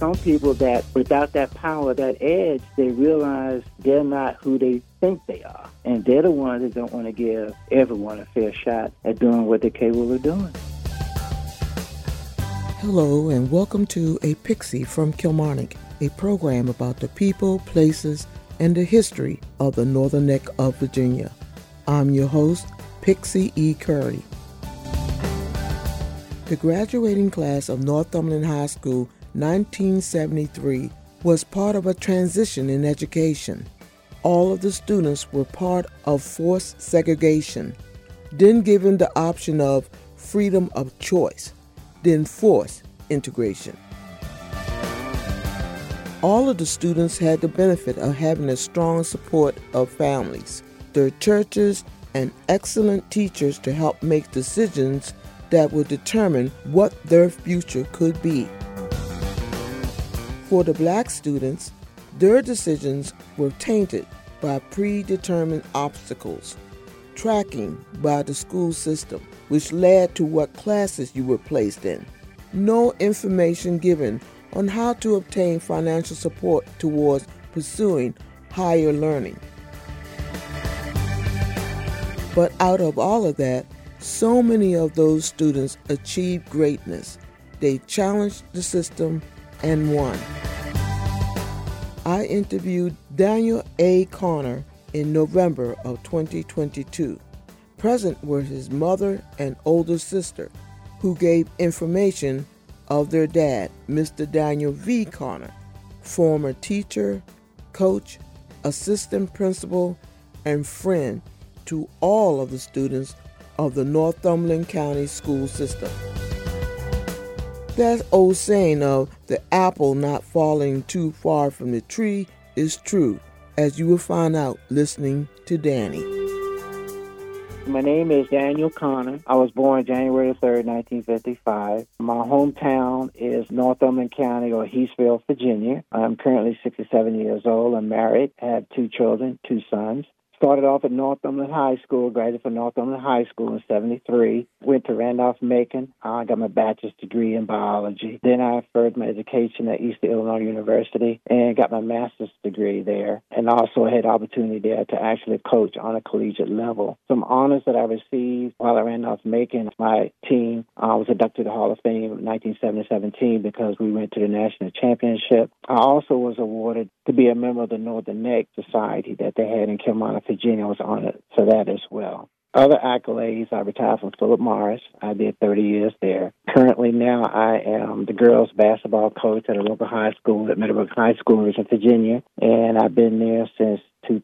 some people that without that power, that edge, they realize they're not who they think they are. And they're the ones that don't want to give everyone a fair shot at doing what they're capable of doing. Hello and welcome to A Pixie from Kilmarnock, a program about the people, places, and the history of the Northern Neck of Virginia. I'm your host, Pixie E. Curry. The graduating class of Northumberland High School 1973 was part of a transition in education. All of the students were part of forced segregation, then given the option of freedom of choice, then forced integration. All of the students had the benefit of having a strong support of families, their churches, and excellent teachers to help make decisions that would determine what their future could be. For the black students, their decisions were tainted by predetermined obstacles, tracking by the school system, which led to what classes you were placed in. No information given on how to obtain financial support towards pursuing higher learning. But out of all of that, so many of those students achieved greatness. They challenged the system and won. I interviewed Daniel A. Conner in November of 2022. Present were his mother and older sister, who gave information of their dad, Mr. Daniel V. Conner, former teacher, coach, assistant principal, and friend to all of the students of the Northumberland County school system. That old saying of the apple not falling too far from the tree is true, as you will find out listening to Danny. My name is Daniel Conner. I was born January 3rd, 1955. My hometown is Northumberland County or Heathville, Virginia. I'm currently 67 years old. I'm married. I have 2 children, 2 sons. Started off at Northumberland High School, graduated from Northumberland High School in 73. Went to Randolph-Macon. I got my bachelor's degree in biology. Then I furthered my education at Eastern Illinois University and got my master's degree there. And also had the opportunity there to actually coach on a collegiate level. Some honors that I received while at Randolph-Macon, my team was inducted to the Hall of Fame in 1917 because we went to the national championship. I also was awarded to be a member of the Northern Neck Society that they had in Kilmarnock, Virginia. I was honored for that as well. Other accolades, I retired from Philip Morris. I did 30 years there. Currently now I am the girls basketball coach at a local high school at Meadowbrook High School in Richmond, Virginia, and I've been there since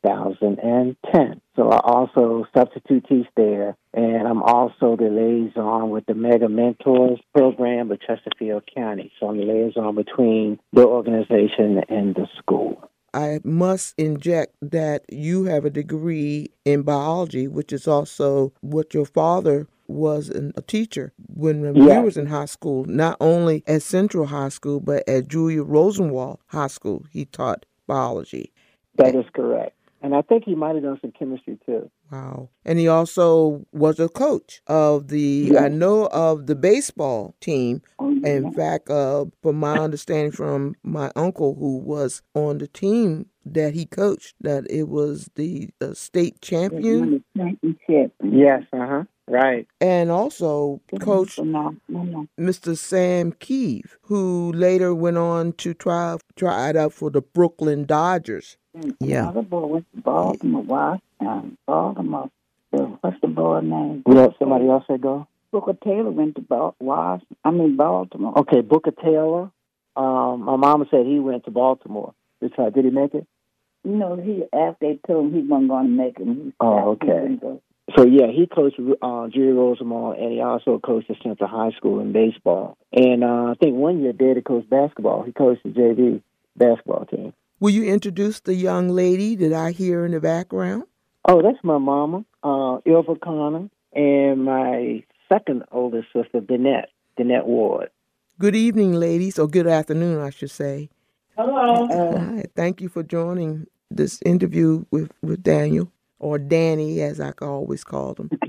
2010. So I also substitute teach there, and I'm also the liaison with the Mega Mentors program with Chesterfield County. So I'm the liaison between the organization and the school. I must inject that you have a degree in biology, which is also what your father was a teacher when you was in high school, not only at Central High School, but at Julia Rosenwald High School. He taught biology. That is correct. And I think he might have done some chemistry, too. Wow. And he also was a coach of I know of the baseball team. In fact, from my understanding from my uncle who was on the team that he coached, that it was the state champion. Yes, right. And also coached Mr. Sam Keeve, who later went on to try it out for the Brooklyn Dodgers. Yeah. Another boy went to Baltimore. Baltimore. What's the boy's name? Somebody else said go? Booker Taylor went to Baltimore. Okay, Booker Taylor. My mama said he went to Baltimore. Did he make it? After they told him he wasn't going to make it. Okay. So, he coached Julia Rosenwald, and he also coached at Central High School in baseball. And I think one year Daddy coached basketball. He coached the JV basketball team. Will you introduce the young lady that I hear in the background? Oh, that's my mama, Ilva Conner, and my second oldest sister, Danette Ward. Good evening, ladies, or good afternoon, I should say. Hello. Hi. Thank you for joining this interview with Daniel, or Danny, as I always called him.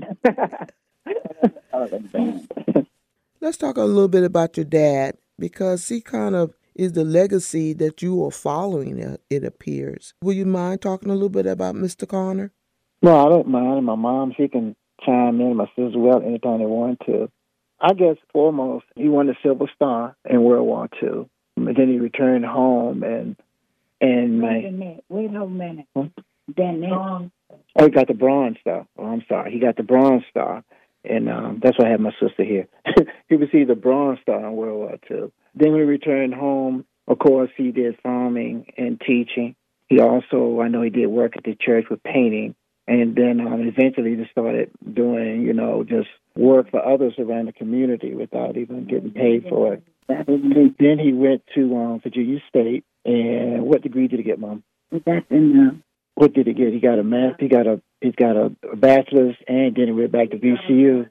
Let's talk a little bit about your dad, because he kind of is the legacy that you are following, it appears. Will you mind talking a little bit about Mr. Connor? No, I don't mind. My mom, she can chime in. My sister well anytime they want to. I guess foremost, he won the Silver Star in World War II. And then he returned home and Wait a minute. Huh? Then Oh, he got the Bronze Star. Oh, I'm sorry. He got the Bronze Star. And that's why I have my sister here. He received the Bronze Star in World War II. Then when he returned home, of course, he did farming and teaching. He also, I know he did work at the church with painting. And then eventually just started doing, just work for others around the community without even getting paid for it. Then he went to Virginia State. And what degree did he get, Mom? That's in What did he get? He got a math. He's got a bachelor's, and then he went back to VCU.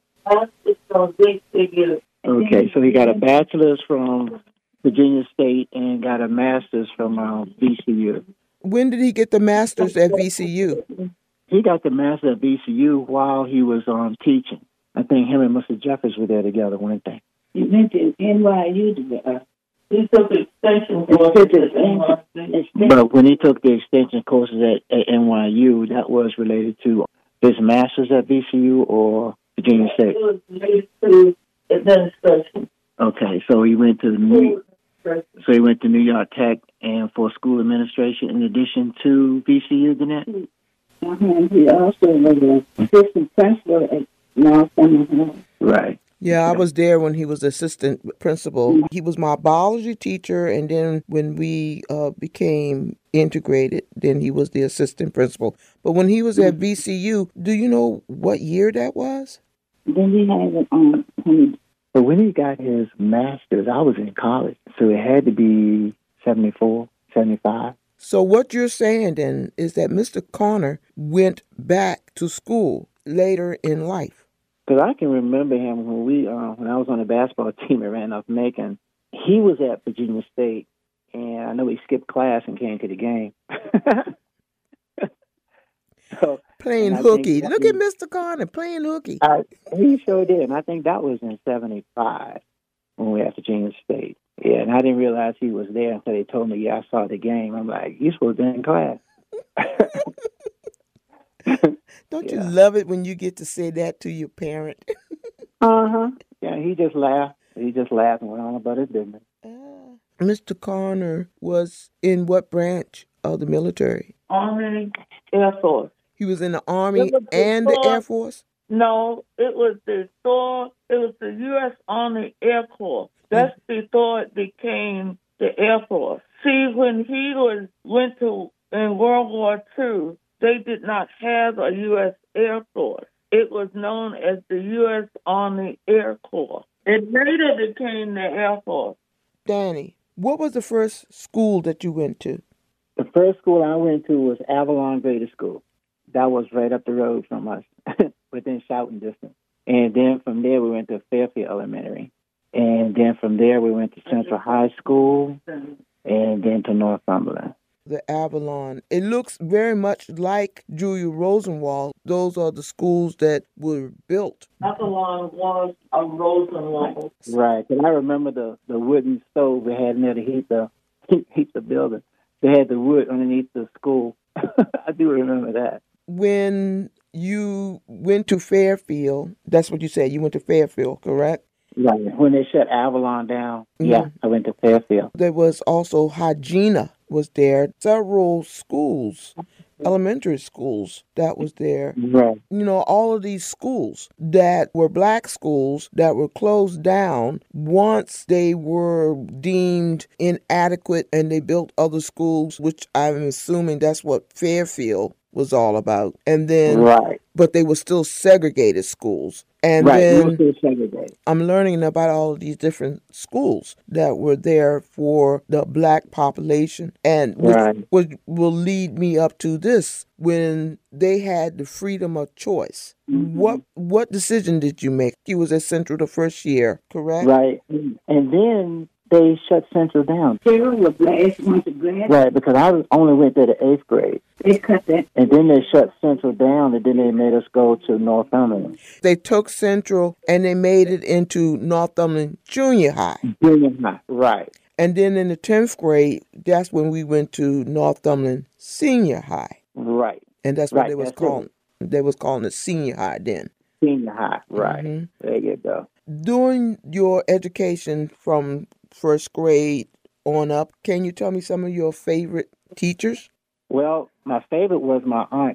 Okay, so he got a bachelor's from Virginia State and got a master's from VCU. When did he get the master's at VCU? He got the master's at VCU while he was teaching. I think him and Mr. Jeffers were there together, weren't they? He went to NYU to He took extension courses. But when he took the extension courses at NYU, that was related to his master's at VCU or Virginia State? It was related to administration. Okay, so he went to New York Tech and for school administration in addition to VCU, Danette? and he also was an assistant principal at Northumberland. Right. Yeah, I was there when he was assistant principal. He was my biology teacher, and then when we became integrated, then he was the assistant principal. But when he was at VCU, do you know what year that was? Then he had it on. But when he got his master's, I was in college, so it had to be 74, 75. So what you're saying then is that Mr. Connor went back to school later in life. Because I can remember him when I was on the basketball team at Randolph-Macon. He was at Virginia State, and I know he skipped class and came to the game. Playing hooky. Look at Mr. Connor playing hooky. He sure did, and I think that was in 75 when we were at Virginia State. Yeah, and I didn't realize he was there until they told me, yeah, I saw the game. I'm like, you're supposed to be in class. Don't you love it when you get to say that to your parent? Uh-huh. Yeah, he just laughed. He just laughed and went on about his business. Mr. Connor was in what branch of the military? Army, Air Force. He was in the Army and the Air Force? No, it was the U.S. Army Air Corps. That's before it became the Air Force. See, when he went in World War II, they did not have a U.S. Air Force. It was known as the U.S. Army Air Corps. It later became the Air Force. Danny, what was the first school that you went to? The first school I went to was Avalon Grader School. That was right up the road from us, within shouting distance. And then from there, we went to Fairfield Elementary. And then from there, we went to Central High School and then to Northumberland. The Avalon. It looks very much like Julia Rosenwald. Those are the schools that were built. Avalon was a Rosenwald. Right. And I remember the wooden stove we had in there to heat the building. They had the wood underneath the school. I do remember that. When you went to Fairfield, that's what you said, you went to Fairfield, correct? Right. When they shut Avalon down, yeah, I went to Fairfield. There was also Hygiena was there. Several schools, elementary schools that was there. Right. You know, all of these schools that were black schools that were closed down once they were deemed inadequate and they built other schools, which I'm assuming that's what Fairfield was all about. And then, right. But they were still segregated schools. And right. Then I'm learning about all of these different schools that were there for the black population, and which will lead me up to this. When they had the freedom of choice, what decision did you make? You was at Central the first year, correct? Right. And then they shut Central down. Sarah was last one to grad. Right, because I only went there to 8th grade. They cut that. And then they shut Central down, and then they made us go to Northumberland. They took Central, and they made it into Northumberland Junior High. Junior High, right. And then in the 10th grade, that's when we went to Northumberland Senior High. Right. And that's what Right. they was That's calling. it. They was calling it Senior High then. Senior high. Right. hmm There you go. During your education from first grade on up, can you tell me some of your favorite teachers? Well, my favorite was my aunt.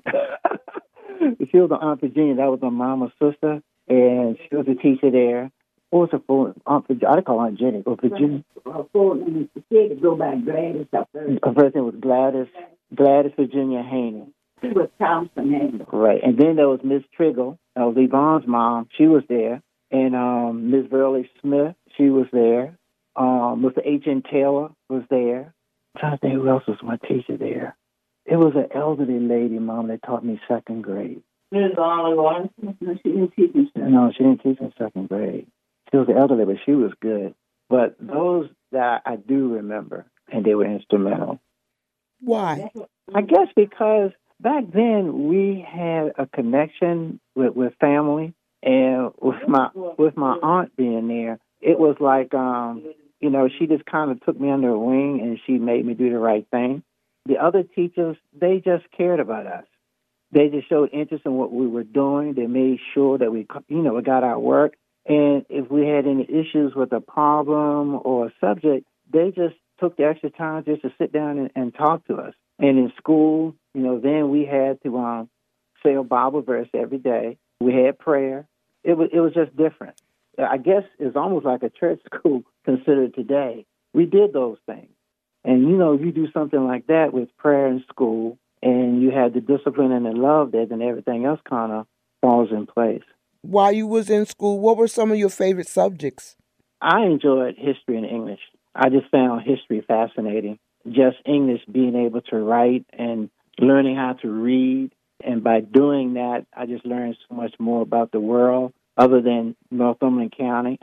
She was an Aunt Virginia. That was my mama's sister, and she was a teacher there. What was her full Aunt Virginia? I call her Aunt Jenny. Or Virginia. Her full name is she had to go by Gladys. Her first name was Gladys Virginia Haney. She was Thompson Haney. Right, and then there was Miss Triggle. That was Yvonne's mom. She was there, and Miss Verley Smith. She was there. Mr. H.N. Taylor was there. I'm trying to think who else was my teacher there. It was an elderly lady, Mom, that taught me second grade. You're the only one. No, she didn't teach in second. No, she didn't teach in second grade. She was an elderly, but she was good. But those that I do remember, and they were instrumental. Why? I guess because back then we had a connection with family, and with my aunt being there, it was like she just kind of took me under her wing, and she made me do the right thing. The other teachers, they just cared about us. They just showed interest in what we were doing. They made sure that we got our work. And if we had any issues with a problem or a subject, they just took the extra time just to sit down and talk to us. And in school, then we had to say a Bible verse every day. We had prayer. It was just different. I guess it's almost like a church school considered today. We did those things. And, if you do something like that with prayer in school and you have the discipline and the love there, then everything else kind of falls in place. While you was in school, what were some of your favorite subjects? I enjoyed history and English. I just found history fascinating. Just English, being able to write and learning how to read. And by doing that, I just learned so much more about the world other than Northumberland County.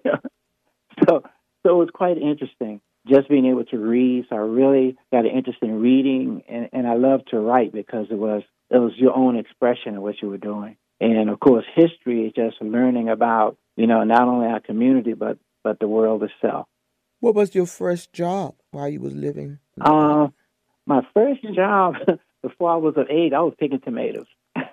So it was quite interesting. Just being able to read, so I really got an interest in reading, and I love to write because it was your own expression of what you were doing. And of course, history is just learning about not only our community but the world itself. What was your first job while you was living? My first job before I was of age, I was picking tomatoes.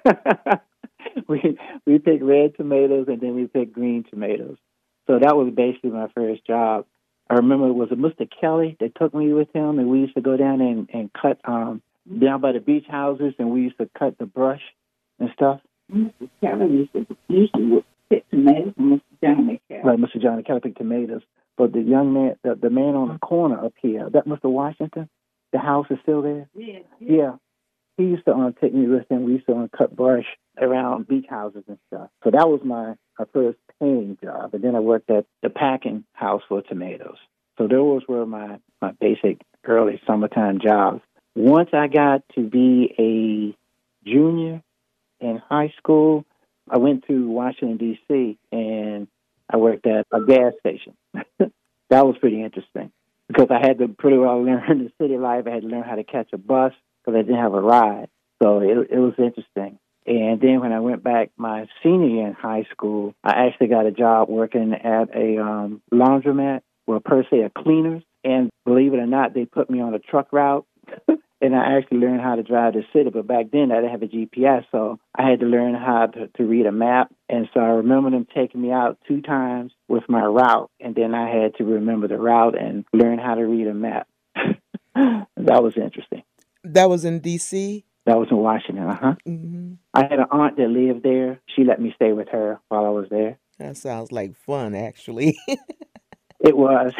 we picked red tomatoes and then we picked green tomatoes. So that was basically my first job. I remember it was a Mr. Kelly that took me with him, and we used to go down and cut down by the beach houses, and we used to cut the brush and stuff. Mr. Kelly used to pick tomatoes from Mr. Johnny Kelly. Right, Mr. Johnny Kelly picked tomatoes. But the young man, the man on the corner up here, that Mr. Washington, the house is still there? Yeah. He used to take me with him. We used to cut brush around beach houses and stuff. So that was my first paying job. And then I worked at the packing house for tomatoes. So those were my basic early summertime jobs. Once I got to be a junior in high school, I went to Washington, D.C., and I worked at a gas station. That was pretty interesting because I had to pretty well learn the city life. I had to learn how to catch a bus because I didn't have a ride. So it was interesting. And then when I went back my senior year in high school, I actually got a job working at a laundromat, well, per se, a cleaners. And believe it or not, they put me on a truck route. And I actually learned how to drive the city. But back then, I didn't have a GPS, so I had to learn how to read a map. And so I remember them taking me out 2 times with my route. And then I had to remember the route and learn how to read a map. That was interesting. That was in D.C.? That was in Washington, Mm-hmm. I had an aunt that lived there. She let me stay with her while I was there. That sounds like fun, actually. It was.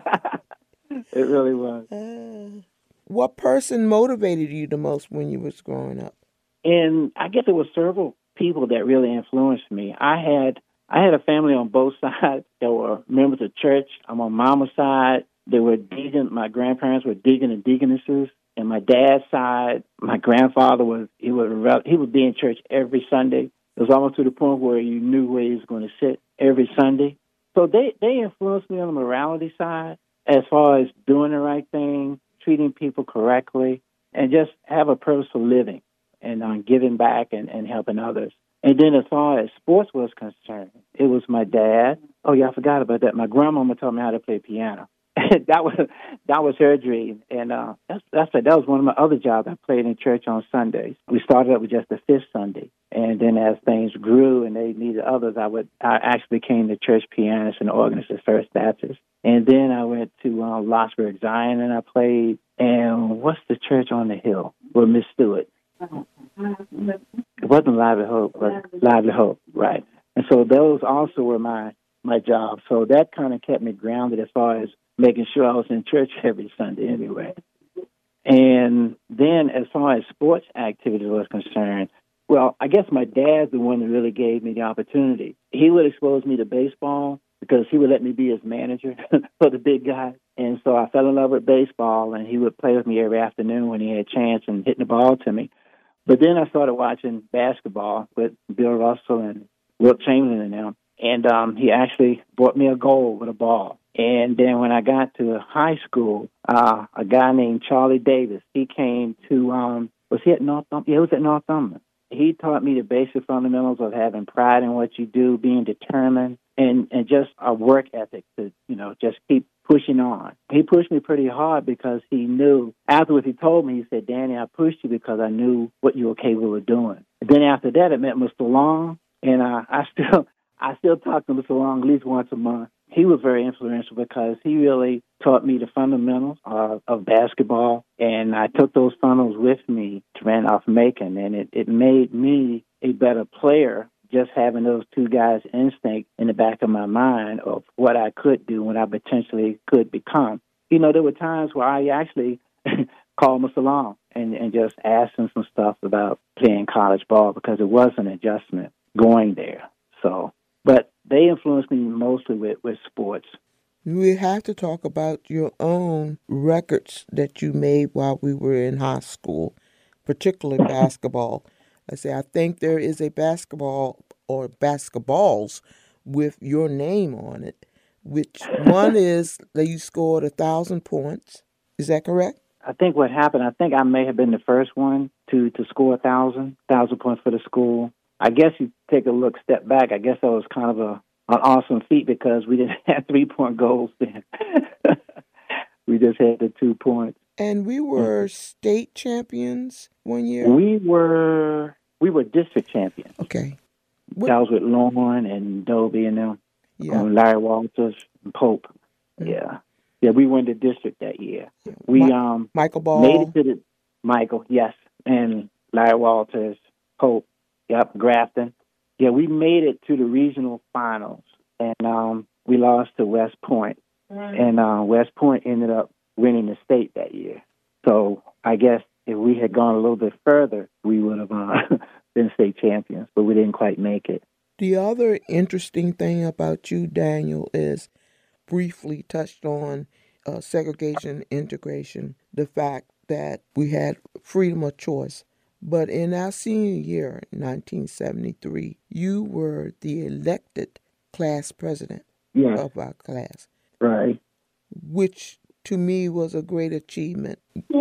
It really was. What person motivated you the most when you was growing up? And I guess there were several people that really influenced me. I had a family on both sides that were members of church. I'm on mama's side. They were deacon. My grandparents were deacon and deaconesses. And my dad's side, my grandfather would be in church every Sunday. It was almost to the point where you knew where he was going to sit every Sunday. So they influenced me on the morality side as far as doing the right thing, treating people correctly, and just have a purpose for living and giving back and helping others. And then as far as sports was concerned, it was my dad. Oh, yeah, I forgot about that. My grandmama taught me how to play piano. that was her dream, and that was one of my other jobs. I played in church on Sundays. We started up with just the fifth Sunday, and then as things grew and they needed others, I actually became the church pianist and organist at First Baptist, and then I went to Lotsburg Zion and I played. And what's the church on the hill with Miss Stewart? It wasn't Lively Hope, but Lively Hope, right? And so those also were my jobs. So that kind of kept me grounded as far as making sure I was in church every Sunday anyway. And then as far as sports activities was concerned, well, I guess my dad's the one that really gave me the opportunity. He would expose me to baseball because he would let me be his manager for the big guys. And so I fell in love with baseball, and he would play with me every afternoon when he had a chance and hitting the ball to me. But then I started watching basketball with Bill Russell and Wilt Chamberlain and them. And he actually brought me a goal with a ball. And then when I got to high school, a guy named Charlie Davis, he came to, was he at Northumberland? Yeah, he was at Northumberland. He taught me the basic fundamentals of having pride in what you do, being determined, and just a work ethic to, just keep pushing on. He pushed me pretty hard because he knew, afterwards he told me, he said, Danny, I pushed you because I knew what you were capable of doing. And then after that, I met Mr. Long, and I still talk to Mr. Long at least once a month. He was very influential because he really taught me the fundamentals of basketball, and I took those fundamentals with me to Randolph-Macon, and it made me a better player just having those two guys' instinct in the back of my mind of what I could do, what I potentially could become. There were times where I actually called Mr. Long and just asked him some stuff about playing college ball because it was an adjustment going there. So, but they influenced me mostly with sports. We have to talk about your own records that you made while we were in high school, particularly basketball. I think there is a basketball or basketballs with your name on it, which one is that you scored 1,000 points. Is that correct? I think what happened, I may have been the first one to score 1,000 points for the school. I guess you take a step back. I guess that was kind of an awesome feat because we didn't have 3-point goals then. We just had the 2 points. And we were state champions one year? We were district champions. Okay. That was with Lauren and Dobie and them. Yeah. Larry Walters and Pope. Mm-hmm. Yeah. Yeah, we won the district that year. We Michael Ball. made it to the Michael, yes, and Larry Walters, Pope, yep, Grafton. Yeah, we made it to the regional finals, and we lost to West Point. Mm-hmm. And West Point ended up winning the state that year. So I guess if we had gone a little bit further, we would have been state champions, but we didn't quite make it. The other interesting thing about you, Daniel, is briefly touched on segregation, integration, the fact that we had freedom of choice. But in our senior year, 1973, you were the elected class president of our class. Right. Which to me was a great achievement.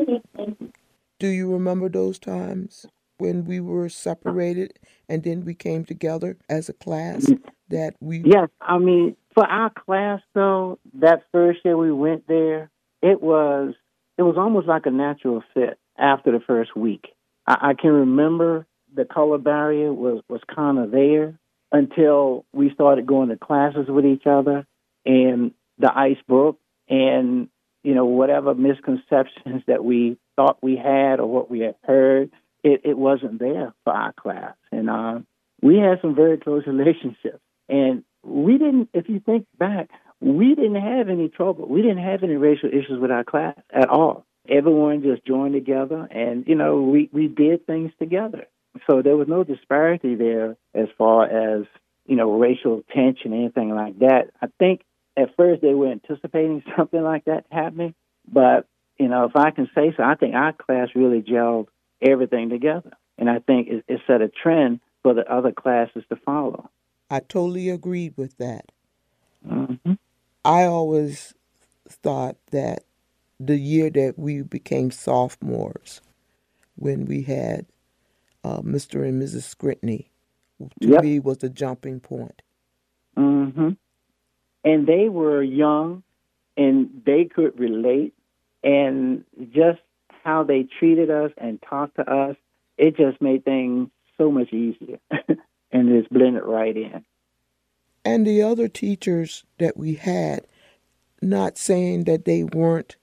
Do you remember those times when we were separated and then we came together as a class? Yes, I mean, for our class, though, that first year we went there, it was almost like a natural fit after the first week. I can remember the color barrier was kind of there until we started going to classes with each other, and the ice broke, and, whatever misconceptions that we thought we had or what we had heard, it wasn't there for our class. And we had some very close relationships. And we didn't, if you think back, we didn't have any trouble. We didn't have any racial issues with our class at all. Everyone just joined together and, we did things together. So there was no disparity there as far as, racial tension, anything like that. I think at first they were anticipating something like that happening. But, if I can say so, I think our class really gelled everything together. And I think it set a trend for the other classes to follow. I totally agreed with that. Mm-hmm. I always thought that the year that we became sophomores, when we had Mr. and Mrs. Scritney, to me was the jumping point. Mm-hmm. And they were young, and they could relate, and just how they treated us and talked to us, it just made things so much easier, and it's blended right in. And the other teachers that we had, not saying that they weren't,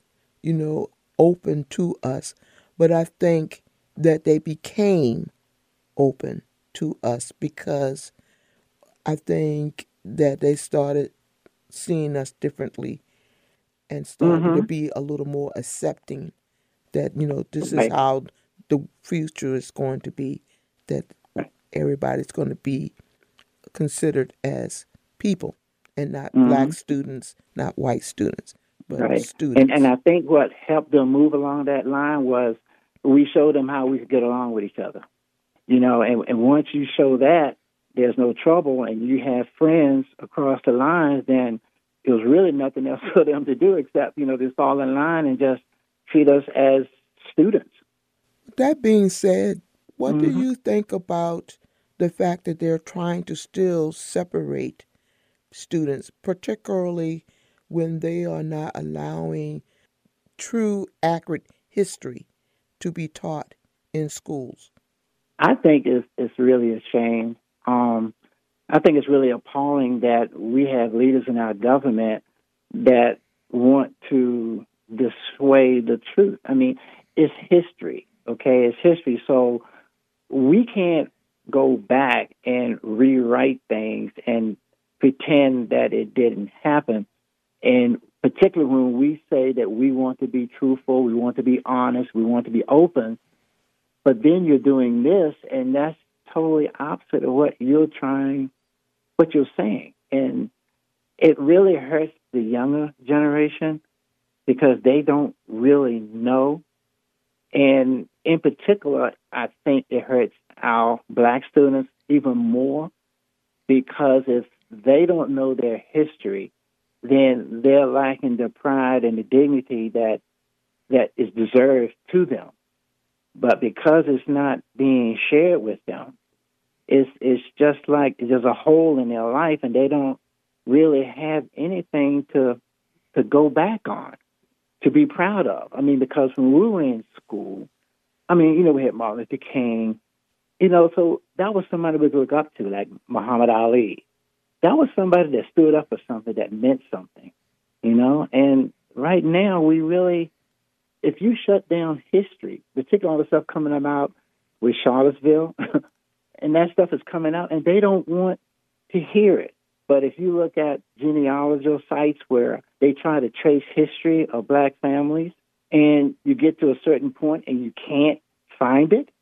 open to us, but I think that they became open to us because I think that they started seeing us differently and started to Mm-hmm. be a little more accepting that, this is Right. how the future is going to be, that Right. everybody's going to be considered as people and not Mm-hmm. black students, not white students, but Right. And students. I think what helped them move along that line was we showed them how we could get along with each other. And once you show that there's no trouble and you have friends across the lines, then it was really nothing else for them to do except, just fall in line and just treat us as students. That being said, what do Hmm. you think about the fact that they're trying to still separate students, particularly when they are not allowing true, accurate history to be taught in schools? I think it's really a shame. I think it's really appalling that we have leaders in our government that want to dissuade the truth. I mean, it's history, okay? It's history. So we can't go back and rewrite things and pretend that it didn't happen. And particularly when we say that we want to be truthful, we want to be honest, we want to be open, but then you're doing this, and that's totally opposite of what you're saying. And it really hurts the younger generation because they don't really know. And in particular, I think it hurts our black students even more because if they don't know their history, then they're lacking the pride and the dignity that is deserved to them. But because it's not being shared with them, it's just like there's a hole in their life, and they don't really have anything to go back on, to be proud of. I mean, because when we were in school, I mean, we had Martin Luther King, so that was somebody we look up to, like Muhammad Ali. That was somebody that stood up for something that meant something, And right now, we really, if you shut down history, particularly all the stuff coming about with Charlottesville, and that stuff is coming out, and they don't want to hear it. But if you look at genealogical sites where they try to trace history of black families, and you get to a certain point and you can't find it,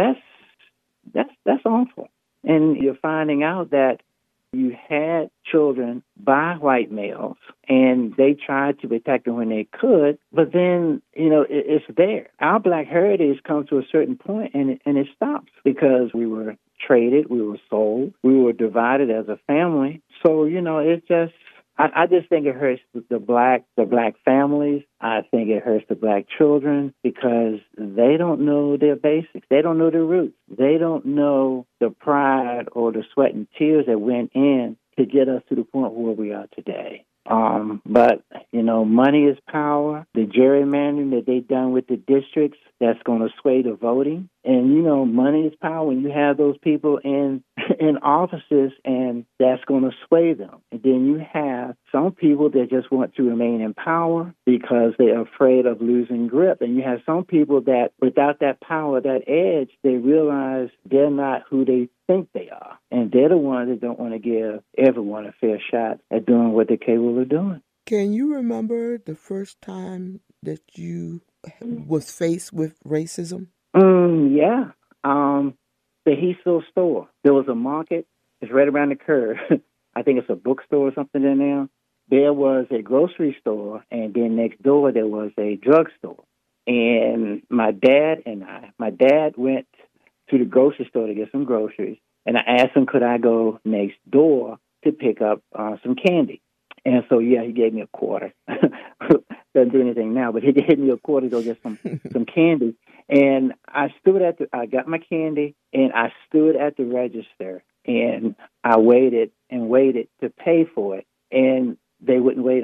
that's awful. And you're finding out that you had children by white males, and they tried to protect them when they could, but then, it's there. Our black heritage comes to a certain point, and it stops because we were traded, we were sold, we were divided as a family. So, it's just, I just think it hurts the black families. I think it hurts the black children because they don't know their basics. They don't know their roots. They don't know the pride or the sweat and tears that went in to get us to the point where we are today. But, money is power. The gerrymandering that they've done with the districts, that's going to sway the voting. And, money is power when you have those people in offices, and that's going to sway them. And then you have some people that just want to remain in power because they're afraid of losing grip. And you have some people that without that power, that edge, they realize they're not who they think they are. And they're the ones that don't want to give everyone a fair shot at doing what they're capable of doing. Can you remember the first time that you was faced with racism? Yeah. The Heathville store. There was a market. It's right around the curve. I think it's a bookstore or something in there. There was a grocery store, and then next door there was a drugstore. And my dad went to the grocery store to get some groceries, and I asked him, could I go next door to pick up some candy? And so, he gave me a quarter. Doesn't do anything now, but he gave me a quarter to go get some candy. And I got my candy, and I stood at the register, and I waited and waited to pay for it, and they wouldn't wait on me.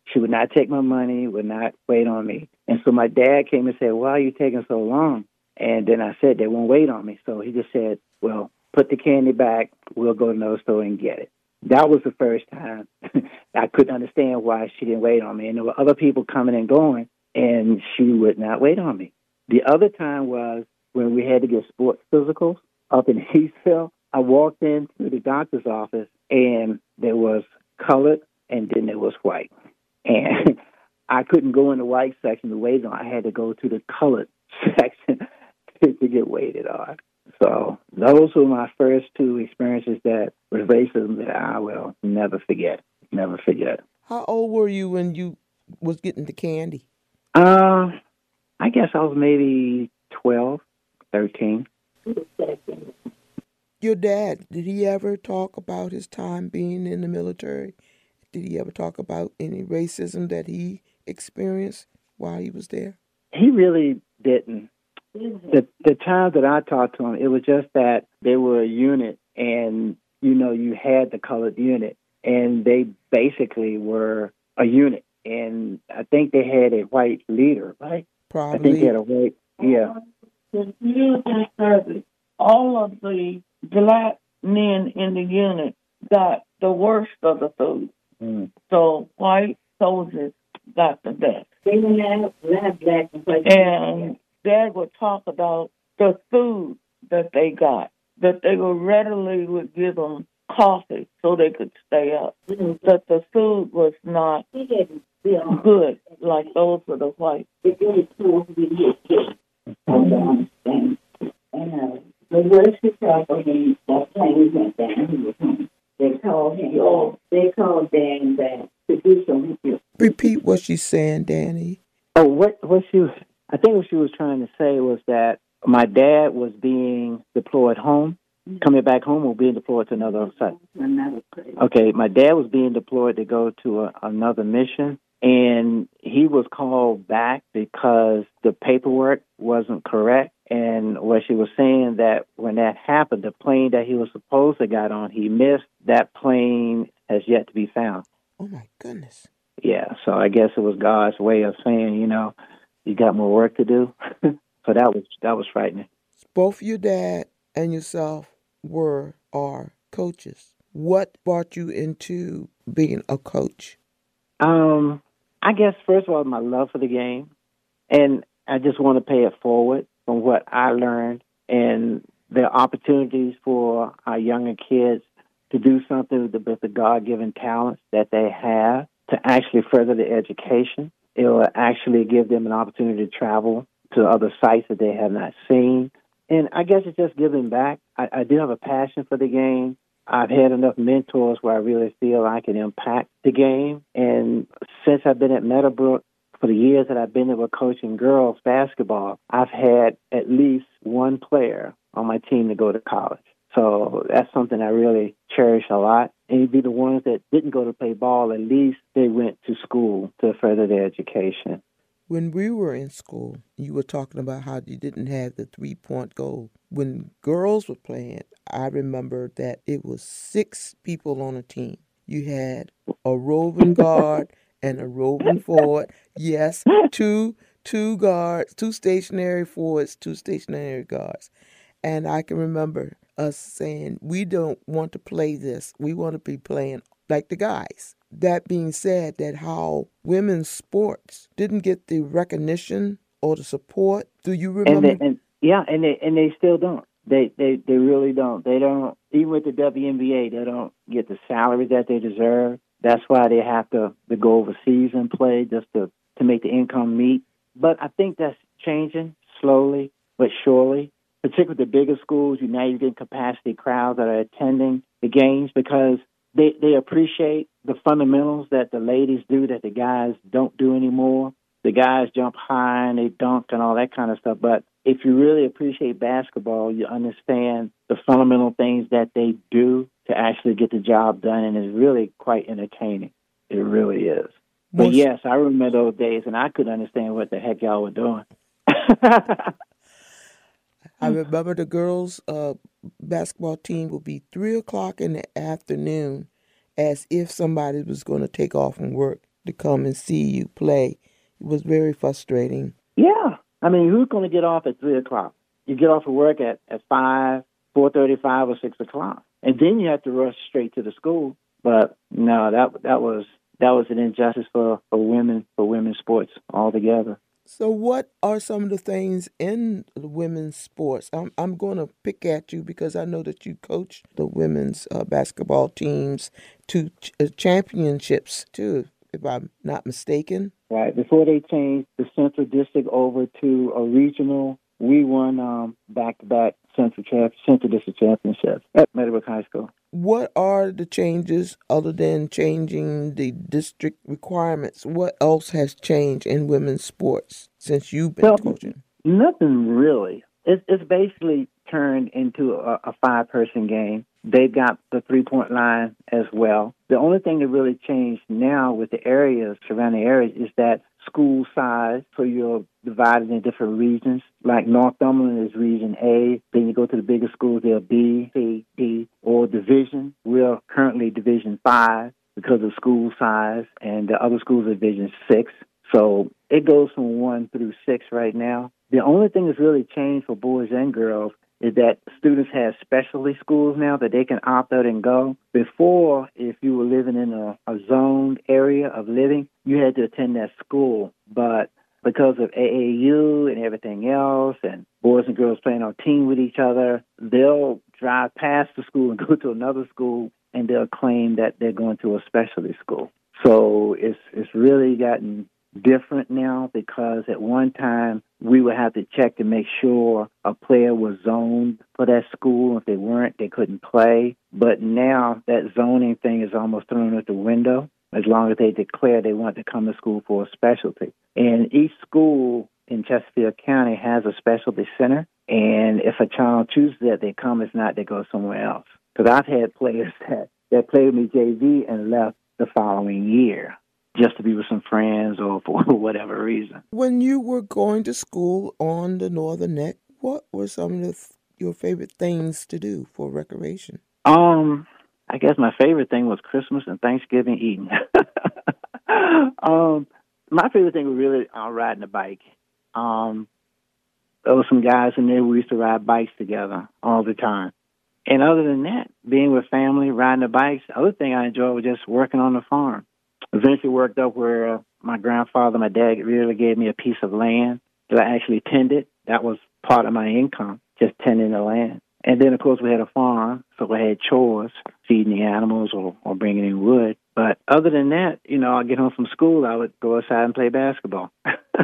She would not take my money, would not wait on me. And so my dad came and said, why are you taking so long? And then I said, they won't wait on me. So he just said, well, put the candy back. We'll go to another store and get it. That was the first time I couldn't understand why she didn't wait on me. And there were other people coming and going, and she would not wait on me. The other time was when we had to get sports physicals up in Eastville. I walked into the doctor's office, and there was colored, and then there was white. And I couldn't go in the white section to wait on. I had to go to the colored section to get waited on. So those were my first two experiences that with racism that I will never forget. Never forget. How old were you when you was getting the candy? I guess I was maybe 12, 13. Your dad, did he ever talk about his time being in the military? Did he ever talk about any racism that he experienced while he was there? He really didn't. The time that I talked to him, it was just that they were a unit, and you had the colored unit, and they basically were a unit. And I think they had a white leader, right? Probably. I think they had a white, yeah. The military service, all of the black men in the unit got the worst of the food. So white soldiers got the best. They didn't have black and white. And Dad would talk about the food that they got, that they would give them coffee so they could stay up. That the food was not good like those of the white. It really cool to be here. I don't understand. And the worst he saw for him, that plane went down, he was home. They called Dan back to do something. Repeat what she's saying, Danny. Oh, what I think what she was trying to say was that my dad was being deployed home, coming back home or being deployed to another site. Okay, my dad was being deployed to go to another mission, and he was called back because the paperwork wasn't correct. And what she was saying that when that happened, the plane that he was supposed to got on, he missed. That plane has yet to be found. Oh, my goodness. Yeah, so I guess it was God's way of saying, you got more work to do. So that was frightening. Both your dad and yourself are coaches. What brought you into being a coach? I guess, first of all, my love for the game. And I just want to pay it forward from what I learned and the opportunities for our younger kids to do something with the God-given talents that they have to actually further their education. It will actually give them an opportunity to travel to other sites that they have not seen. And I guess it's just giving back. I do have a passion for the game. I've had enough mentors where I really feel I can impact the game. And since I've been at Meadowbrook, for the years that I've been there with coaching girls basketball, I've had at least one player on my team to go to college. So that's something I really cherish a lot. And it'd be the ones that didn't go to play ball, at least they went to school to further their education. When we were in school, you were talking about how you didn't have the three-point goal. When girls were playing, I remember that it was 6 people on a team. You had a roving guard and a roving forward. Yes, two guards, 2 stationary forwards, 2 stationary guards. And I can remember us saying, we don't want to play this. We want to be playing like the guys. That being said, that how women's sports didn't get the recognition or the support. Do you remember? And they still don't. They really don't. They don't. Even with the WNBA, they don't get the salary that they deserve. That's why they have to go overseas and play just to make the income meet. But I think that's changing slowly but surely. Particularly the bigger schools, now you're getting capacity crowds that are attending the games because they appreciate the fundamentals that the ladies do that the guys don't do anymore. The guys jump high and they dunk and all that kind of stuff. But if you really appreciate basketball, you understand the fundamental things that they do to actually get the job done, and it's really quite entertaining. It really is. But yes, I remember those days, and I couldn't understand what the heck y'all were doing. I remember the girls' basketball team would be 3 o'clock in the afternoon as if somebody was going to take off from work. to come and see you play. It was very frustrating. Yeah. I mean, who's going to get off at 3 o'clock? You get off of work at 5, 4:35, or 6 o'clock. And then you have to rush straight to the school. But no, that was an injustice for women's sports altogether. So, what are some of the things in the women's sports? I'm going to pick at you because I know that you coach the women's basketball teams to championships too, if I'm not mistaken. Right. Before they changed the Central District over to a regional, we won back-to-back Central District championships at Meadowbrook High School. What are the changes other than changing the district requirements? What else has changed in women's sports since you've been coaching? Nothing really. It's basically turned into a five-person game. They've got the three-point line as well. The only thing that really changed now with the areas, surrounding areas, is that school size. So you're divided in different regions. Like Northumberland is Region A. Then you go to the bigger schools, they're B, C, D, or Division. We're currently Division 5 because of school size, and the other schools are Division 6. So it goes from 1 through 6 right now. The only thing that's really changed for boys and girls is that students have specialty schools now that they can opt out and go. Before, if you were living in a zoned area of living, you had to attend that school. But because of AAU and everything else, and boys and girls playing on team with each other, they'll drive past the school and go to another school, and they'll claim that they're going to a specialty school. So it's really gotten different now, because at one time we would have to check to make sure a player was zoned for that school. If they weren't, they couldn't play. But now that zoning thing is almost thrown out the window, as long as they declare they want to come to school for a specialty. And each school in Chesterfield County has a specialty center, and if a child chooses that, they come. If not, they go somewhere else. Because I've had players that played with me JV and left the following year, just to be with some friends or for whatever reason. When you were going to school on the Northern Neck, what were some of your favorite things to do for recreation? I guess my favorite thing was Christmas and Thanksgiving eating. My favorite thing was really riding a bike. There were some guys in there we used to ride bikes together all the time. And other than that, being with family, riding the bikes, the other thing I enjoyed was just working on the farm. Eventually worked up where my grandfather, my dad really gave me a piece of land that I actually tended. That was part of my income, just tending the land. And then, of course, we had a farm, so I had chores, feeding the animals or bringing in wood. But other than that, I'd get home from school, I would go outside and play basketball.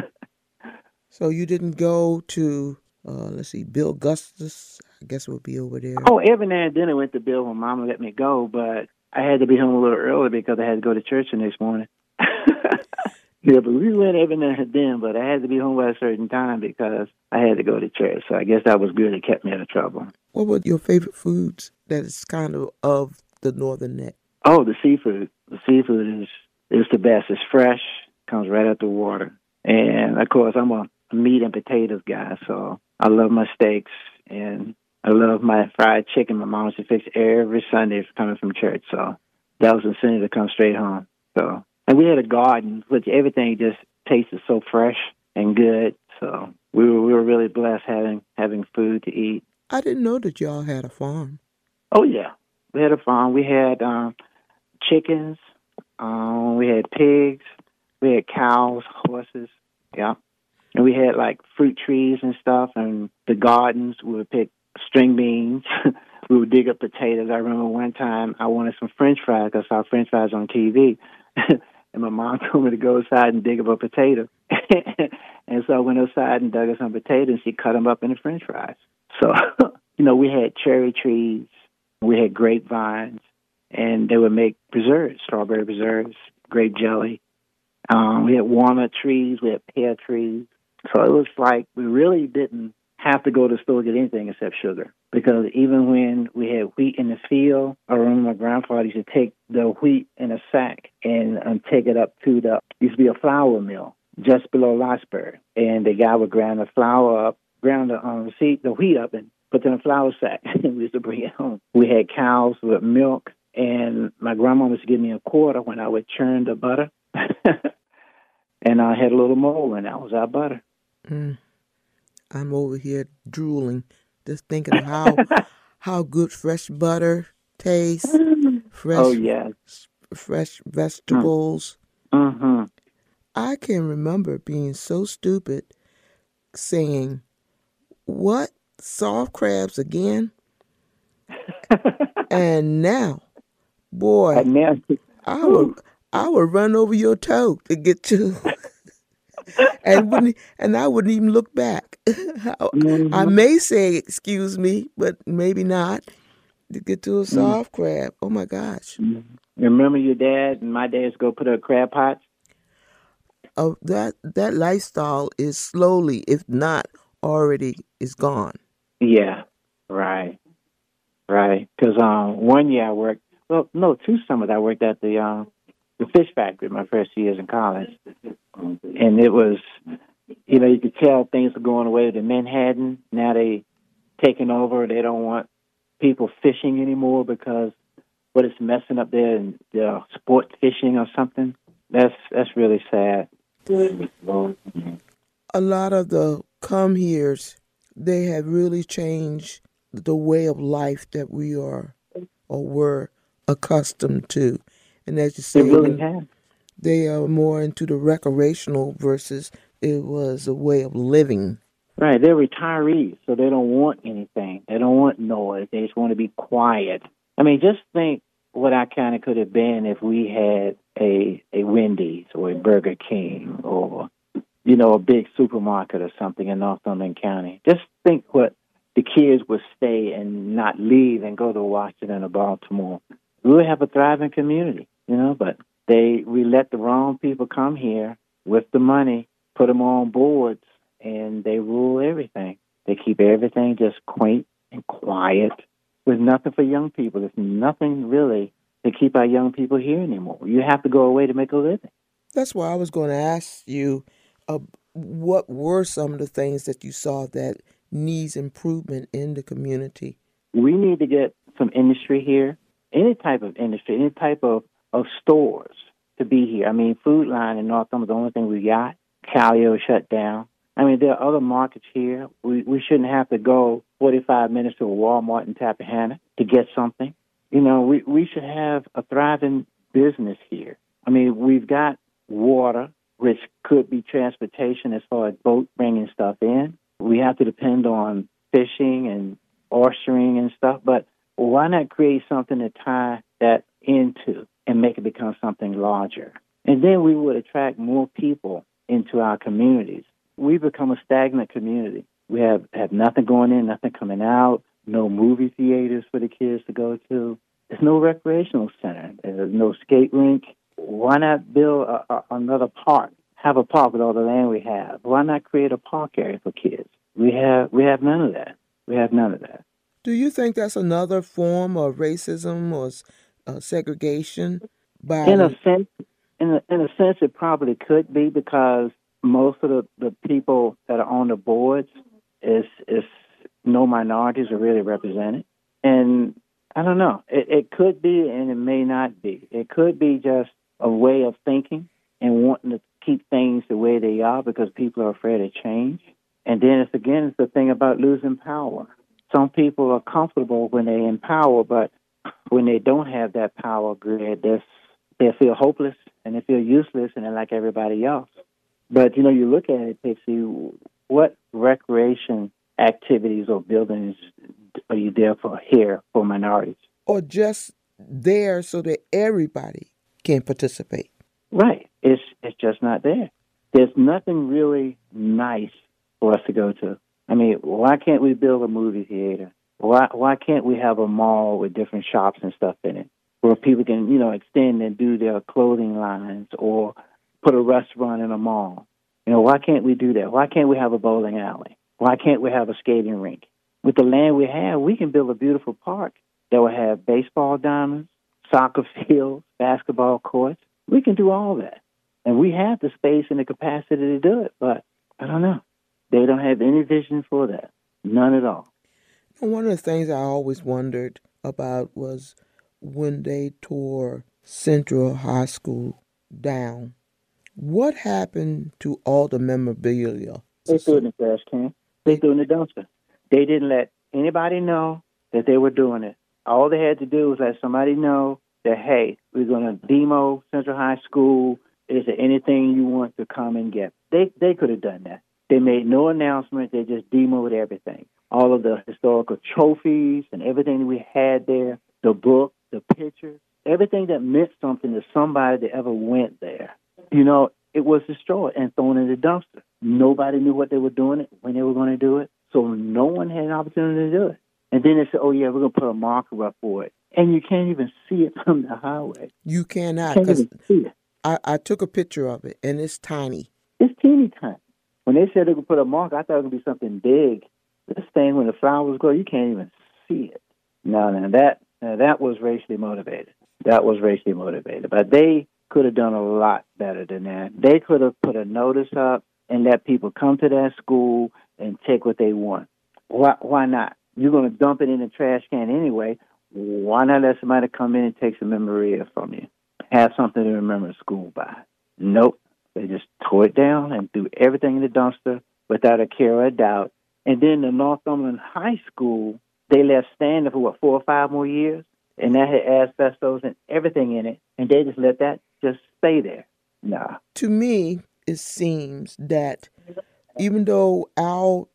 So you didn't go to, Bill Gustus, I guess it would be over there. Oh, every now and then I went to Bill when Mama let me go, but I had to be home a little early because I had to go to church the next morning. Yeah, but we went every now and then, but I had to be home by a certain time because I had to go to church. So I guess that was good. It kept me out of trouble. What were your favorite foods that is kind of the Northern Neck? Oh, the seafood. The seafood is the best. It's fresh, comes right out the water. And, of course, I'm a meat and potatoes guy, so I love my steaks, and I love my fried chicken. My mom used to fix every Sunday coming from church, so that was incentive to come straight home. So, and we had a garden, which everything just tasted so fresh and good. So we were really blessed having food to eat. I didn't know that y'all had a farm. Oh yeah, we had a farm. We had chickens. We had pigs. We had cows, horses. Yeah, and we had like fruit trees and stuff. And the gardens, we would pick string beans. We would dig up potatoes. I remember one time I wanted some French fries because I saw French fries on TV. And my mom told me to go outside and dig up a potato. And so I went outside and dug up some potatoes, and she cut them up into French fries. So, we had cherry trees. We had grapevines. And they would make preserves, strawberry preserves, grape jelly. We had walnut trees. We had pear trees. So it was like we really didn't have to go to the store to get anything except sugar. Because even when we had wheat in the field, I remember my grandfather used to take the wheat in a sack and take it up to used to be a flour mill just below Lotsburg. And the guy would grind the flour up, ground the wheat up and put it in a flour sack. And we used to bring it home. We had cows with milk, And my grandma was giving me a quarter when I would churn the butter. And I had a little mold, and that was our butter. Mm, I'm over here drooling, just thinking of how good fresh butter tastes, Oh, fresh yes. fresh vegetables. Mm-hmm. I can remember being so stupid saying, "What? Soft crabs again?" And now, boy, And now, I would I would run over your toe to get to and I wouldn't even look back. I mm-hmm. may say excuse me, but maybe not to get to a Mm-hmm. soft crab. Oh my gosh. Remember your dad and my dad's go put a crab pot? Oh, that lifestyle is slowly, if not already, is gone. Yeah, right, right. Because one year I worked, well, no, 2 summers I worked at the fish factory my first years in college. And it was, you could tell things were going away to Manhattan. Now they taking over. They don't want people fishing anymore because what it's messing up their sport fishing or something. That's really sad. A lot of the come heres, they have really changed the way of life that we are or were accustomed to. And as you It say, really has. they are more into the recreational versus it was a way of living. Right, they're retirees, so they don't want anything. They don't want noise. They just want to be quiet. I mean, just think what I kind of could have been if we had a Wendy's or a Burger King or, a big supermarket or something in Northumberland County. Just think what the kids would stay and not leave and go to Washington or Baltimore. We would have a thriving community, but we let the wrong people come here with the money, put them on boards, and they rule everything. They keep everything just quaint and quiet with nothing for young people. There's nothing really to keep our young people here anymore. You have to go away to make a living. That's why I was going to ask you, uh, what were some of the things that you saw that needs improvement in the community? We need to get some industry here, any type of industry, any type of stores to be here. I mean, Food Line in Northumberland is the only thing we got. Calio shut down. I mean, there are other markets here. We shouldn't have to go 45 minutes to a Walmart in Tappahannock to get something. We should have a thriving business here. I mean, we've got water, which could be transportation as far as boat bringing stuff in. We have to depend on fishing and oystering and stuff, but why not create something to tie that into and make it become something larger? And then we would attract more people into our communities. We become a stagnant community. We have nothing going in, nothing coming out, no movie theaters for the kids to go to. There's no recreational center. There's no skate rink. Why not build another park? Have a park with all the land we have. Why not create a park area for kids? We have none of that. We have none of that. Do you think that's another form of racism or segregation? In a By sense, it probably could be because most of the people that are on the boards is no minorities are really represented, and I don't know. It could be, and it may not be. It could be just a way of thinking and wanting to keep things the way they are because people are afraid of change. And then it's the thing about losing power. Some people are comfortable when they're in power, but when they don't have that power grid, they feel hopeless and they feel useless and they're like everybody else. But, you look at it, Pixie, what recreation activities or buildings are you there for here for minorities? or just there so that everybody can participate? Right. It's just not there. There's nothing really nice for us to go to. I mean, why can't we build a movie theater? Why can't we have a mall with different shops and stuff in it where people can, extend and do their clothing lines or put a restaurant in a mall? Why can't we do that? Why can't we have a bowling alley? Why can't we have a skating rink? With the land we have, we can build a beautiful park that will have baseball diamonds, soccer fields, basketball courts. We can do all that. And we have the space and the capacity to do it, but I don't know. They don't have any vision for that. None at all. And one of the things I always wondered about was when they tore Central High School down. What happened to all the memorabilia? They threw it in the trash can. They threw it in the dumpster. They didn't let anybody know that they were doing it. All they had to do was let somebody know that, hey, we're going to demo Central High School. Is there anything you want to come and get? They could have done that. They made no announcement. They just demoed everything. All of the historical trophies and everything that we had there, the book, the pictures, everything that meant something to somebody that ever went there. It was destroyed and thrown in the dumpster. Nobody knew what they were doing, when they were going to do it, so no one had an opportunity to do it. And then they said, oh, yeah, we're going to put a marker up for it. And you can't even see it from the highway. You cannot, You can't because even see it. I took a picture of it, and it's tiny. It's teeny tiny. When they said they could put a marker, I thought it would be something big. This thing, when the flowers grow, you can't even see it. No, that was racially motivated. That was racially motivated. But they could have done a lot better than that. They could have put a notice up and let people come to that school and take what they want. Why not? You're going to dump it in the trash can anyway. Why not let somebody come in and take some memorabilia from you? Have something to remember school by. Nope. They just tore it down and threw everything in the dumpster without a care or a doubt. And then the Northumberland High School, they left standing for, 4 or 5 more years? And that had asbestos and everything in it. And they just let that just stay there. Nah. To me, it seems that even though our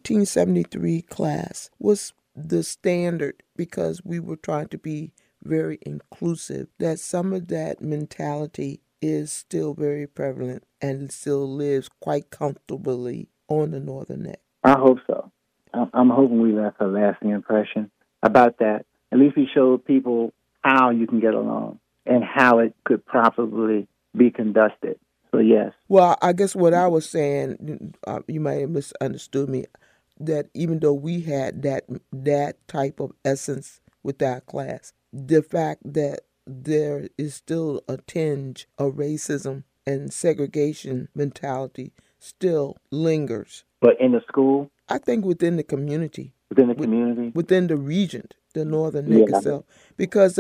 1973 class was the standard because we were trying to be very inclusive, that some of that mentality is still very prevalent and still lives quite comfortably on the Northern Neck. I hope so. I'm hoping we left a lasting impression about that. At least we showed people how you can get along and how it could properly be conducted. So, yes. Well, I guess what I was saying, you might have misunderstood me, that even though we had that type of essence with our class, the fact that there is still a tinge of racism and segregation mentality still lingers. But in the school? I think within the community. Within the community? Within the region, the Northern Neck itself. Because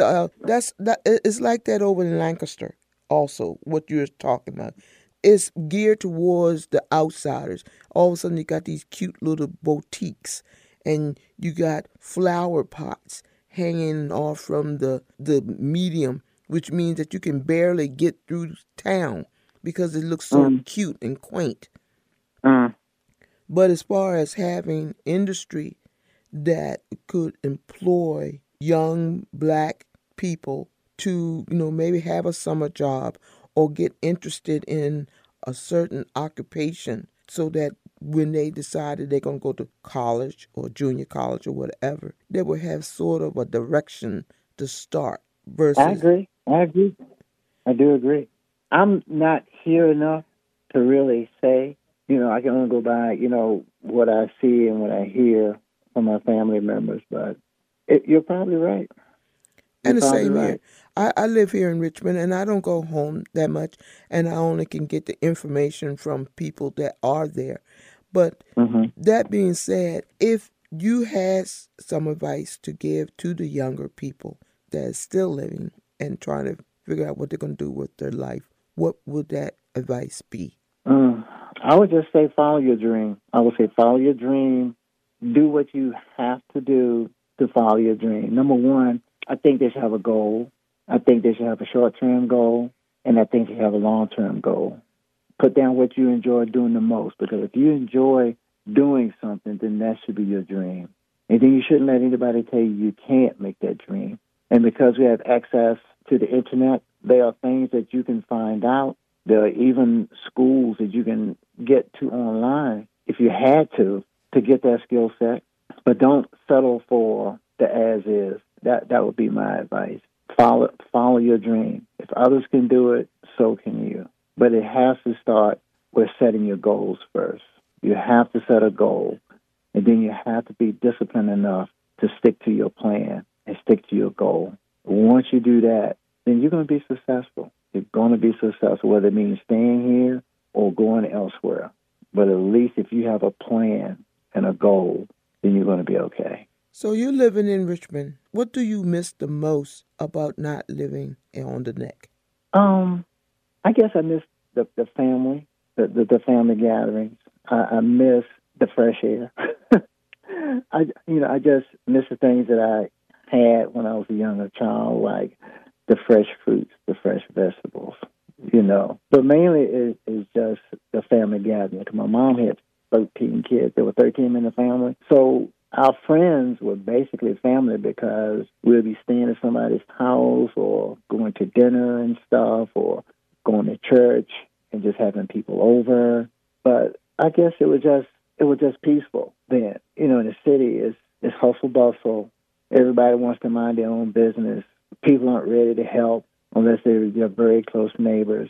it's like that over in Lancaster also, what you're talking about. It's geared towards the outsiders. All of a sudden you got these cute little boutiques and you got flower pots hanging off from the medium, which means that you can barely get through town because it looks so cute and quaint. But as far as having industry that could employ young black people to, maybe have a summer job or get interested in a certain occupation so that when they decided they're going to go to college or junior college or whatever, they will have sort of a direction to start versus... I agree. I do agree. I'm not here enough to really say, I can only go by, what I see and what I hear from my family members, but you're probably right. And the same here. I live here in Richmond, and I don't go home that much, and I only can get the information from people that are there. But that being said, if you had some advice to give to the younger people that are still living and trying to figure out what they're going to do with their life, what would that advice be? I would just say follow your dream. I would say follow your dream. Do what you have to do to follow your dream. Number one, I think they should have a goal. I think they should have a short-term goal, and I think they should have a long-term goal. Put down what you enjoy doing the most, because if you enjoy doing something, then that should be your dream. And then you shouldn't let anybody tell you can't make that dream. And because we have access to the Internet, there are things that you can find out. There are even schools that you can get to online if you had to get that skill set. But don't settle for the as-is. That would be my advice. Follow your dream. If others can do it, so can you. But it has to start with setting your goals first. You have to set a goal, and then you have to be disciplined enough to stick to your plan and stick to your goal. Once you do that, then you're going to be successful. You're going to be successful, whether it means staying here or going elsewhere. But at least if you have a plan and a goal, then you're going to be okay. So you're living in Richmond. What do you miss the most about not living on the neck? Um, I guess I miss the family, the family gatherings. I miss the fresh air. I just miss the things that I had when I was a younger child, like the fresh fruits, the fresh vegetables. But mainly it's just the family gathering. 'Cause my mom had 13 kids. There were 13 in the family, so our friends were basically family because we'd be staying at somebody's house or going to dinner and stuff or going to church and just having people over. But I guess it was just peaceful then. In the city it's hustle bustle. Everybody wants to mind their own business. People aren't ready to help unless they're very close neighbors.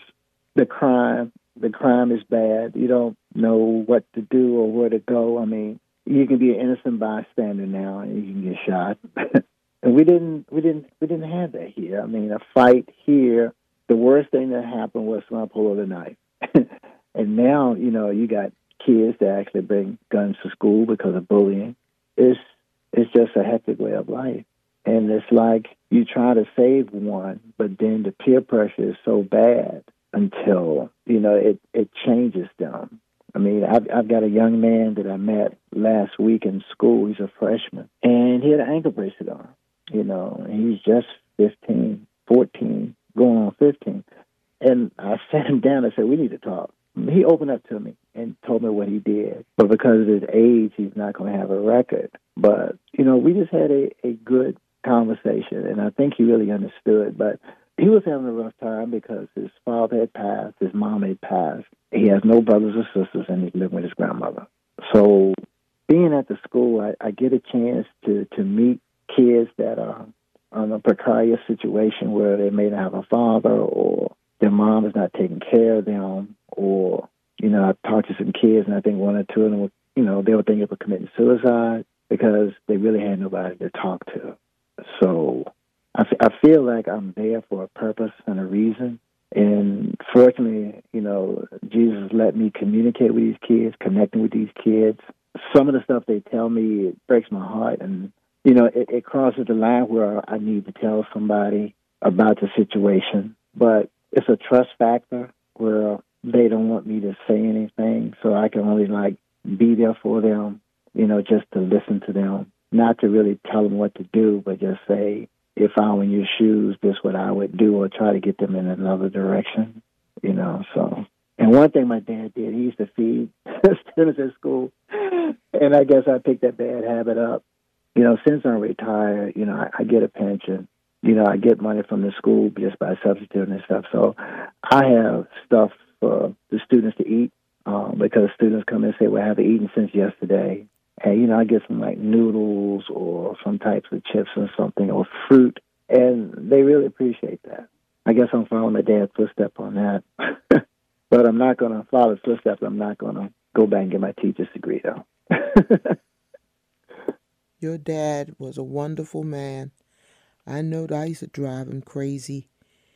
The crime is bad. You don't know what to do or where to go. I mean, you can be an innocent bystander now and you can get shot. And we didn't have that here. I mean, a fight here, the worst thing that happened was someone pulled a knife. And now, you got kids that actually bring guns to school because of bullying. It's just a hectic way of life. And it's like you try to save one, but then the peer pressure is so bad until, it changes them. I mean, I've got a young man that I met last week in school. He's a freshman, and he had an ankle bracelet on. And he's just 15, 14, going on 15. And I sat him down and said, we need to talk. He opened up to me and told me what he did. But because of his age, he's not going to have a record. But, we just had a good conversation, and I think he really understood. But he was having a rough time because his father had passed, his mom had passed. He has no brothers or sisters, and he's living with his grandmother. So being at the school, I get a chance to meet kids that are in a precarious situation where they may not have a father or their mom is not taking care of them, or, I've talked to some kids, and I think one or two of them, they were thinking of committing suicide because they really had nobody to talk to. So I feel like I'm there for a purpose and a reason. And fortunately, Jesus let me communicate with these kids, connecting with these kids. Some of the stuff they tell me, it breaks my heart. And, it crosses the line where I need to tell somebody about the situation. But it's a trust factor where they don't want me to say anything. So I can only, be there for them, just to listen to them. Not to really tell them what to do, but just say, if I were in your shoes, this is what I would do, or try to get them in another direction, so. And one thing my dad did, he used to feed students at school, and I guess I picked that bad habit up. Since I'm retired, I get a pension. I get money from the school just by substituting and stuff. So I have stuff for the students to eat because students come and say, well, I haven't eaten since yesterday. And, I get some noodles or some types of chips or something or fruit. And they really appreciate that. I guess I'm following my dad's footstep on that. But I'm not going to follow his footsteps. I'm not going to go back and get my teacher's degree, though. Your dad was a wonderful man. I know that I used to drive him crazy.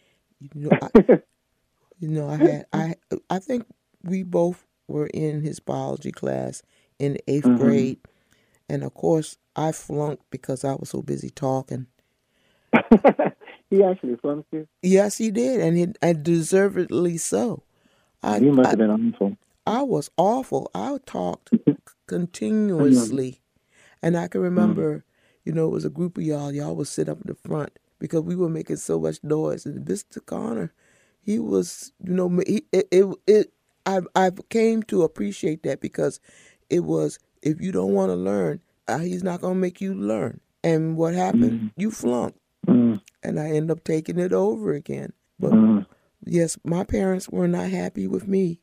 I think we both were in his biology class in the 8th grade. And, of course, I flunked because I was so busy talking. He actually flunked you? Yes, he did, and deservedly so. You must have been awful. I was awful. I talked continuously. And I can remember, it was a group of y'all would sit up in the front because we were making so much noise. And Mr. Connor, he was, I came to appreciate that because it was, if you don't want to learn, he's not going to make you learn. And what happened? You flunked. And I ended up taking it over again. But yes, my parents were not happy with me.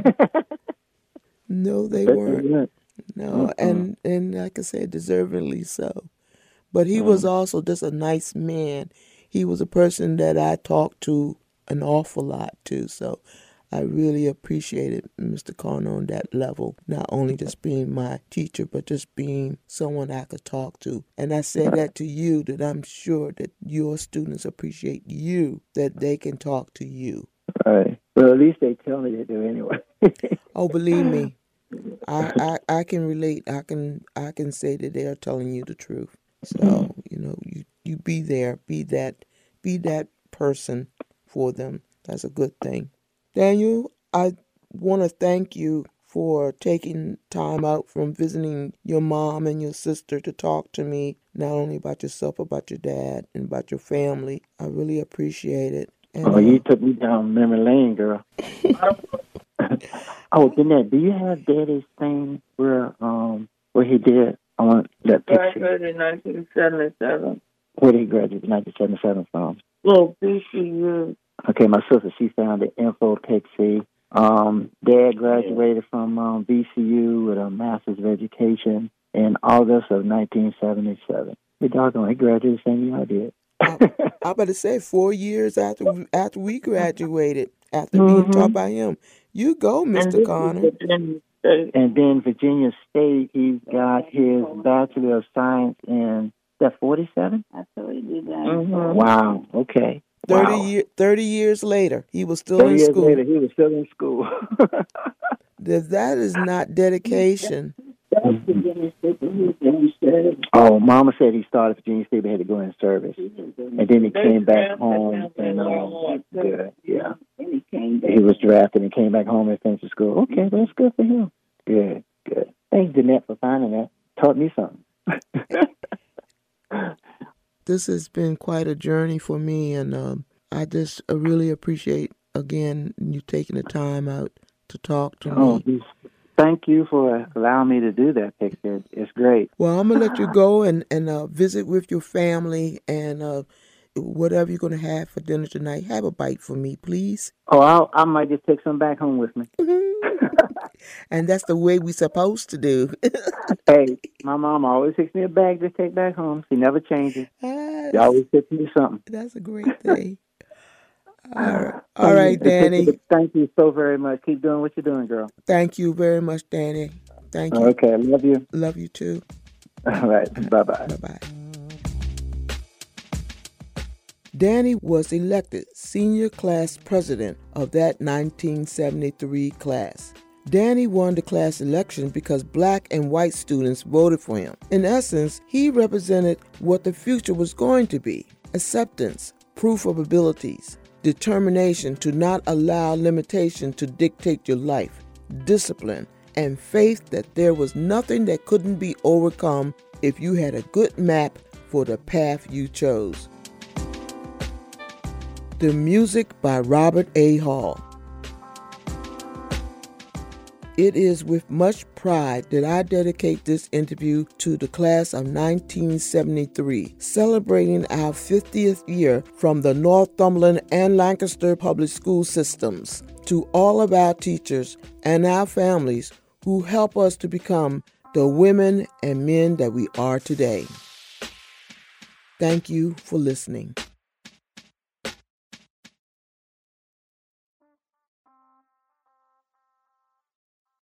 No, they weren't. No, and like I said, deservedly so. But he was also just a nice man. He was a person that I talked to an awful lot too. So I really appreciated Mr. Connor on that level, not only just being my teacher, but just being someone I could talk to. And I say that to you, that I'm sure that your students appreciate you, that they can talk to you. Right. Well, at least they tell me they do anyway. Oh, believe me, I can relate. I can say that they are telling you the truth. So, you be there, be that person for them. That's a good thing. Daniel, I want to thank you for taking time out from visiting your mom and your sister to talk to me, not only about yourself, about your dad and about your family. I really appreciate it. And Oh, you took me down memory lane, girl. Oh, Jeanette, do you have Daddy's thing where he did? I want that picture. Graduated in 1977. Where did he graduate in 1977 from? Well, BCU. Okay, my sister, she found the info Pixie. Dad graduated from BCU with a Master's of Education in August of 1977. Hey, doggone, he graduated the same year I did. I better say 4 years after we graduated, after being taught by him. You go, Mr. Connor. And then Virginia State, he's got his Bachelor of Science in, that 47? I told you that. Mm-hmm. Wow, okay. 30 years later, he was still in 30 years school. later, he was still in school. That is not dedication. That's Virginia State, but he was in service. Oh, Mama said he started Virginia State, but had to go in service. And then he came back home and, good, yeah. And he came back. He was drafted and came back home and finished school. Okay, that's good for him. Good, good. Thanks, Jeanette, for finding that. Taught me something. This has been quite a journey for me, and I just really appreciate, again, you taking the time out to talk to me. Thank you for allowing me to do that, Picture. It's great. Well, I'm going to let you go and visit with your family, and whatever you're going to have for dinner tonight, have a bite for me, please. Oh, I might just take some back home with me. And that's the way we're supposed to do. Hey, my mom always takes me a bag to take back home. She never changes. She always takes me something. That's a great thing. All right, Danny. Thank you so very much. Keep doing what you're doing, girl. Thank you very much, Danny. Thank you. Okay, I love you. Love you too. All right, bye-bye. Bye-bye. Danny was elected senior class president of that 1973 class. Danny won the class election because black and white students voted for him. In essence, he represented what the future was going to be: acceptance, proof of abilities, determination to not allow limitation to dictate your life, discipline, and faith that there was nothing that couldn't be overcome if you had a good map for the path you chose. The music by Robert A. Hall. It is with much pride that I dedicate this interview to the class of 1973, celebrating our 50th year from the Northumberland and Lancaster public school systems, to all of our teachers and our families who help us to become the women and men that we are today. Thank you for listening.